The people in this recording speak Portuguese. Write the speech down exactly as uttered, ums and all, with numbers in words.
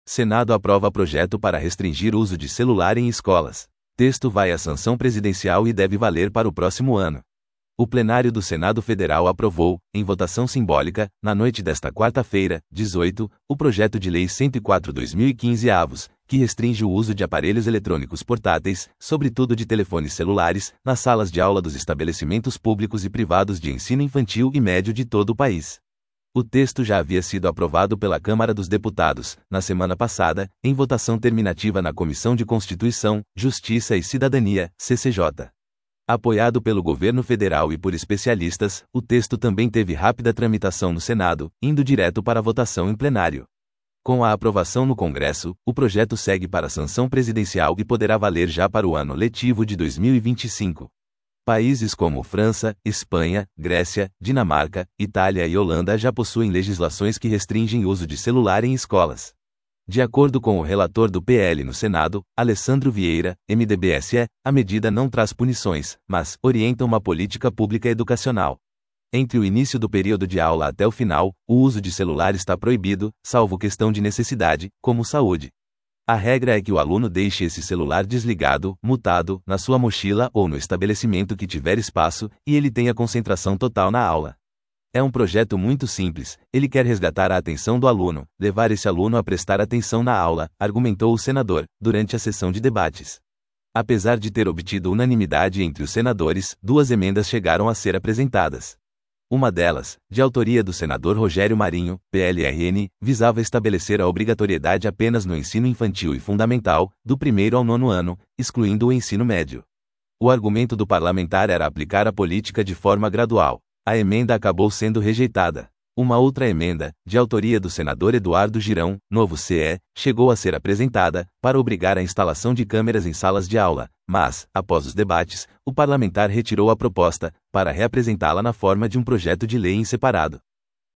Senado aprova projeto para restringir o uso de celular em escolas. Texto vai à sanção presidencial e deve valer para o próximo ano. O plenário do Senado Federal aprovou, em votação simbólica, na noite desta quarta-feira, dezoito, o projeto de lei cento e quatro barra dois mil e quinze avos, que restringe o uso de aparelhos eletrônicos portáteis, sobretudo de telefones celulares, nas salas de aula dos estabelecimentos públicos e privados de ensino infantil e médio de todo o país. O texto já havia sido aprovado pela Câmara dos Deputados, na semana passada, em votação terminativa na Comissão de Constituição, Justiça e Cidadania, C C J. Apoiado pelo governo federal e por especialistas, o texto também teve rápida tramitação no Senado, indo direto para a votação em plenário. Com a aprovação no Congresso, o projeto segue para a sanção presidencial e poderá valer já para o ano letivo de dois mil e vinte e cinco. Países como França, Espanha, Grécia, Dinamarca, Itália e Holanda já possuem legislações que restringem o uso de celular em escolas. De acordo com o relator do P L no Senado, Alessandro Vieira, M D B S E, a medida não traz punições, mas orienta uma política pública educacional. Entre o início do período de aula até o final, o uso de celular está proibido, salvo questão de necessidade, como saúde. A regra é que o aluno deixe esse celular desligado, mutado, na sua mochila ou no estabelecimento que tiver espaço, e ele tenha concentração total na aula. É um projeto muito simples, ele quer resgatar a atenção do aluno, levar esse aluno a prestar atenção na aula, argumentou o senador, durante a sessão de debates. Apesar de ter obtido unanimidade entre os senadores, duas emendas chegaram a ser apresentadas. Uma delas, de autoria do senador Rogério Marinho, P L R N, visava estabelecer a obrigatoriedade apenas no ensino infantil e fundamental, do primeiro ao nono ano, excluindo o ensino médio. O argumento do parlamentar era aplicar a política de forma gradual. A emenda acabou sendo rejeitada. Uma outra emenda, de autoria do senador Eduardo Girão, Novo C E, chegou a ser apresentada, para obrigar a instalação de câmeras em salas de aula, mas, após os debates, o parlamentar retirou a proposta, para reapresentá-la na forma de um projeto de lei em separado.